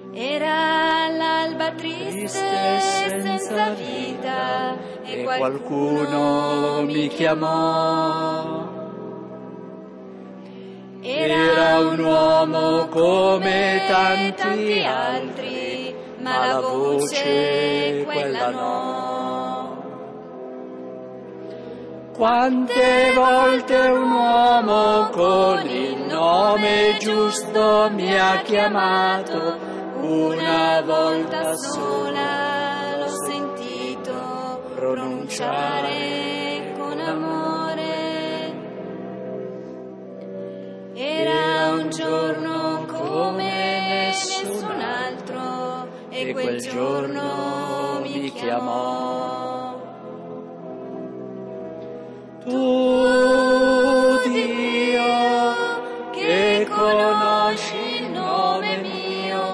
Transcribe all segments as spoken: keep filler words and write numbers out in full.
Era l'alba triste e senza vita e qualcuno mi chiamò. Era un uomo come tanti altri, ma la voce quella no. Quante volte un uomo con il nome giusto mi ha chiamato, una volta sola l'ho sentito pronunciare con amore. Era un giorno come nessun altro e quel giorno mi chiamò. Tu, Dio, che conosci il nome mio,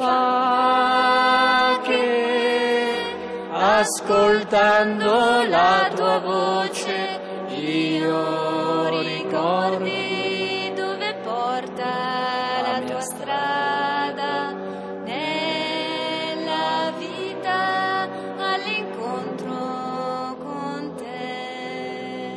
fa che, ascoltando la tua voce, io ricordi dove porta la tua strada nella vita all'incontro con te.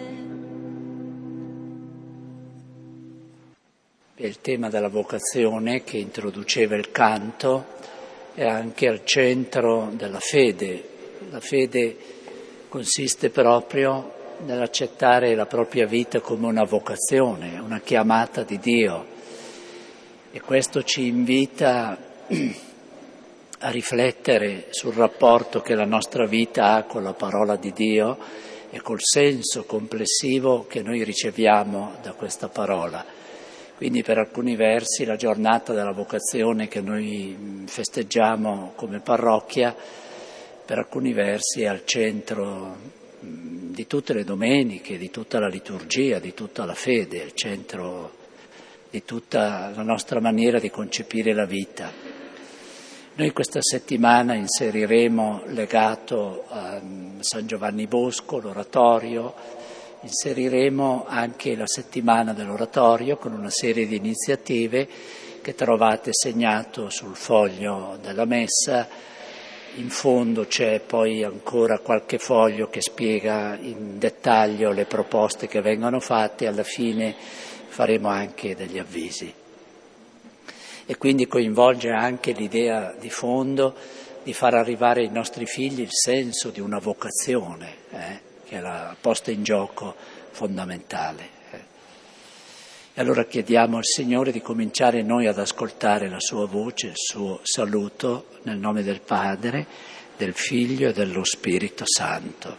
Il tema della vocazione che introduceva il canto è anche al centro della fede. La fede consiste proprio nell'accettare la propria vita come una vocazione, una chiamata di Dio, e questo ci invita a riflettere sul rapporto che la nostra vita ha con la parola di Dio e col senso complessivo che noi riceviamo da questa parola. Quindi per alcuni versi la giornata della vocazione che noi festeggiamo come parrocchia, per alcuni versi è al centro di tutte le domeniche, di tutta la liturgia, di tutta la fede, è il centro di tutta la nostra maniera di concepire la vita. Noi questa settimana inseriremo, legato a San Giovanni Bosco, l'oratorio, inseriremo anche la settimana dell'oratorio con una serie di iniziative che trovate segnato sul foglio della messa. In fondo c'è poi ancora qualche foglio che spiega in dettaglio le proposte che vengono fatte, alla fine faremo anche degli avvisi. E quindi coinvolge anche l'idea di fondo di far arrivare ai nostri figli il senso di una vocazione, eh? che è la posta in gioco fondamentale. E allora chiediamo al Signore di cominciare noi ad ascoltare la sua voce, il suo saluto, nel nome del Padre, del Figlio e dello Spirito Santo.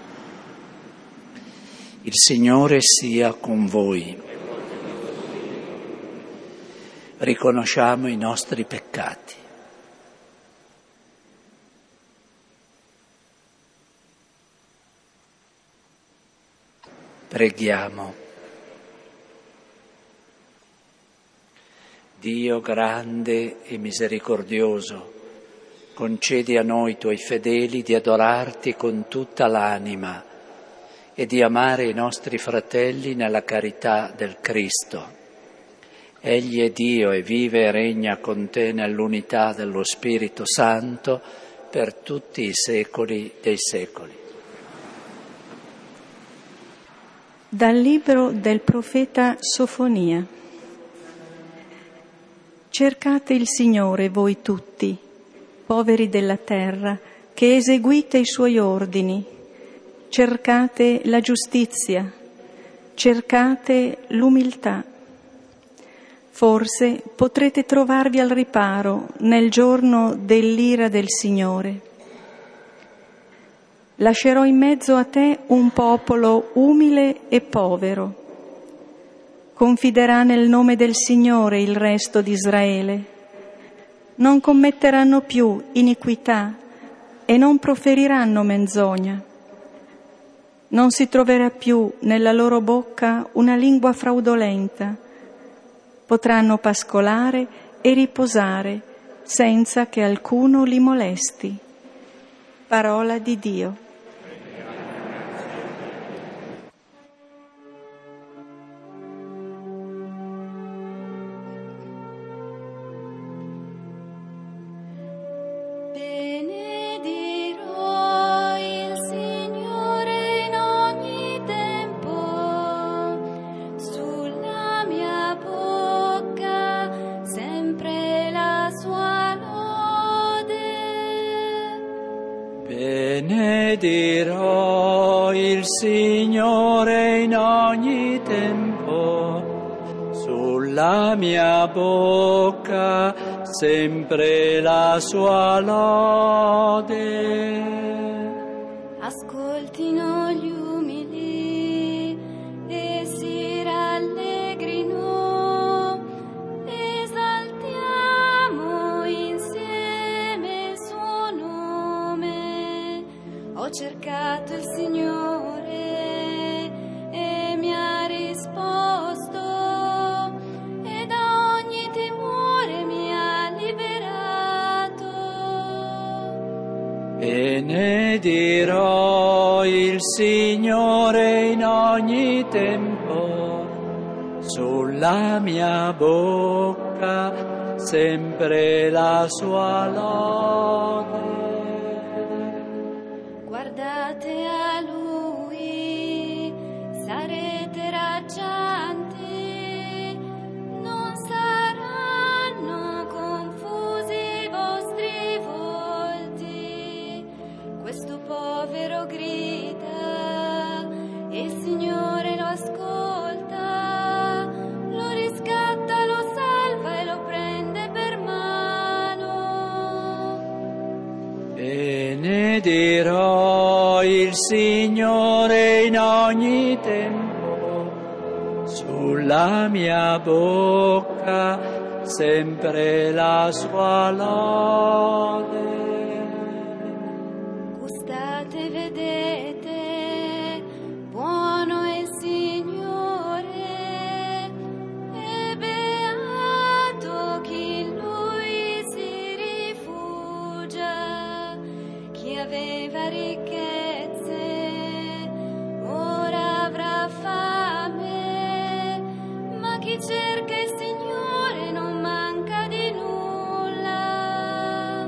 Il Signore sia con voi. Riconosciamo i nostri peccati. Preghiamo. Dio grande e misericordioso, concedi a noi tuoi fedeli di adorarti con tutta l'anima e di amare i nostri fratelli nella carità del Cristo. Egli è Dio e vive e regna con te nell'unità dello Spirito Santo per tutti i secoli dei secoli. Dal libro del profeta Sofonia. Cercate il Signore voi tutti, poveri della terra, che eseguite i suoi ordini. Cercate la giustizia, cercate l'umiltà. Forse potrete trovarvi al riparo nel giorno dell'ira del Signore. Lascerò in mezzo a te un popolo umile e povero. Confiderà nel nome del Signore il resto di Israele. Non commetteranno più iniquità e non proferiranno menzogna. Non si troverà più nella loro bocca una lingua fraudolenta. Potranno pascolare e riposare senza che alcuno li molesti. Parola di Dio. Benedirò il Signore in ogni tempo, sulla mia bocca sempre la sua lode. Ascoltino gli umili e si rallegrino, esaltiamo insieme il suo nome. Ho cercato il Signore e mi ha risposto, e da ogni timore mi ha liberato. Benedirò il Signore in ogni tempo, sulla mia bocca sempre la sua lode. Guardate a Lui, sarete raggianti, non saranno confusi i vostri volti. Questo povero grida e il Signore lo ascolta, lo riscatta, lo salva e lo prende per mano. Benedirò il Signore in ogni tempo, sulla mia bocca sempre la sua lode. Gustate, vedete, buono è il Signore, e beato chi in Lui si rifugia. Chi aveva ricchezze ora avrà fame, ma chi cerca il Signore non manca di nulla.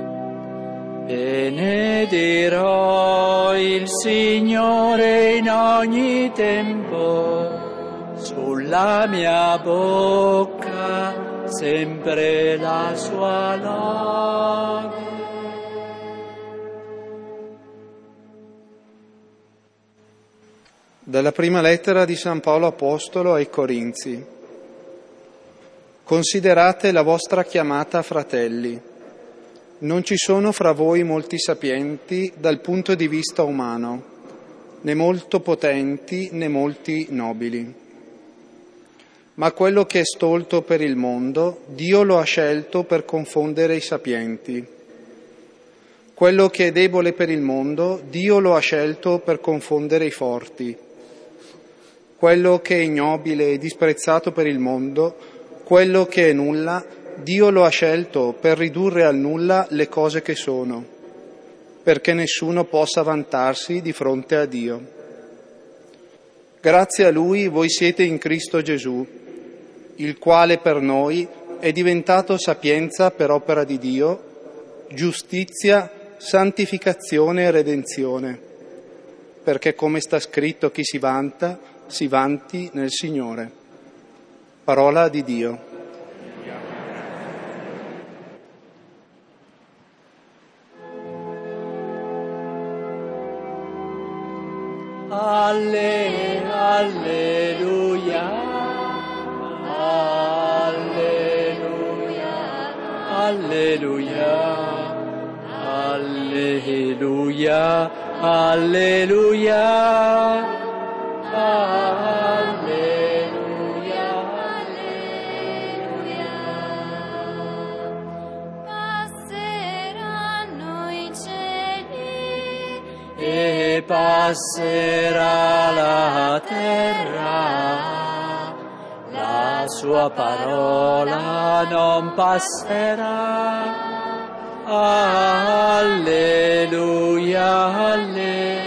Benedirò il Signore in ogni tempo, sulla mia bocca sempre la sua lode. Dalla prima lettera di San Paolo Apostolo ai Corinzi. Considerate la vostra chiamata, fratelli. Non ci sono fra voi molti sapienti dal punto di vista umano, né molto potenti né molti nobili. Ma quello che è stolto per il mondo, Dio lo ha scelto per confondere i sapienti. Quello che è debole per il mondo, Dio lo ha scelto per confondere i forti. Quello che è ignobile e disprezzato per il mondo, quello che è nulla, Dio lo ha scelto per ridurre al nulla le cose che sono, perché nessuno possa vantarsi di fronte a Dio. Grazie a Lui voi siete in Cristo Gesù, il quale per noi è diventato sapienza per opera di Dio, giustizia, santificazione e redenzione, perché come sta scritto, chi si vanta, si vanti nel Signore. Parola di Dio. Alle, alleluia, alleluia, alleluia, alleluia, alleluia. Alleluia, alleluia. Passeranno i cieli e passerà la terra, la sua parola non passerà. Alleluia, alleluia.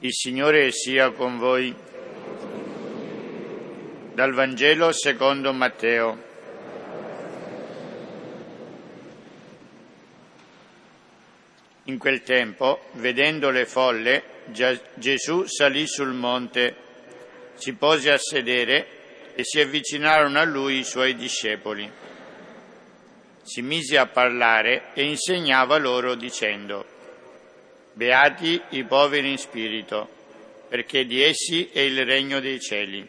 Il Signore sia con voi. Dal Vangelo secondo Matteo. In quel tempo, vedendo le folle, Gesù salì sul monte, si pose a sedere e si avvicinarono a lui i suoi discepoli. Si mise a parlare e insegnava loro dicendo: Beati i poveri in spirito, perché di essi è il regno dei cieli.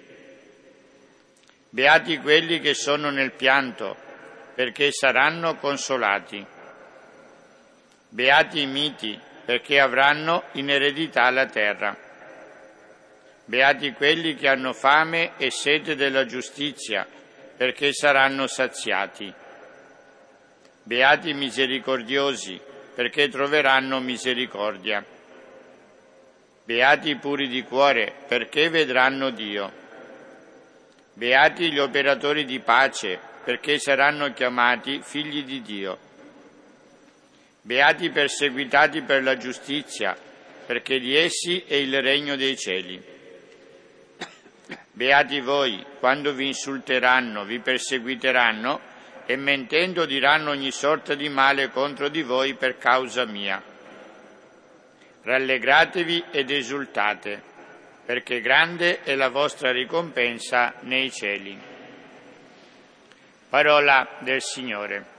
Beati quelli che sono nel pianto, perché saranno consolati. Beati i miti, perché avranno in eredità la terra. Beati quelli che hanno fame e sete della giustizia, perché saranno saziati. Beati i misericordiosi, perché troveranno misericordia. Beati i puri di cuore, perché vedranno Dio. Beati gli operatori di pace, perché saranno chiamati figli di Dio. Beati i perseguitati per la giustizia, perché di essi è il regno dei cieli. Beati voi, quando vi insulteranno, vi perseguiteranno, e mentendo diranno ogni sorta di male contro di voi per causa mia. Rallegratevi ed esultate, perché grande è la vostra ricompensa nei cieli. Parola del Signore.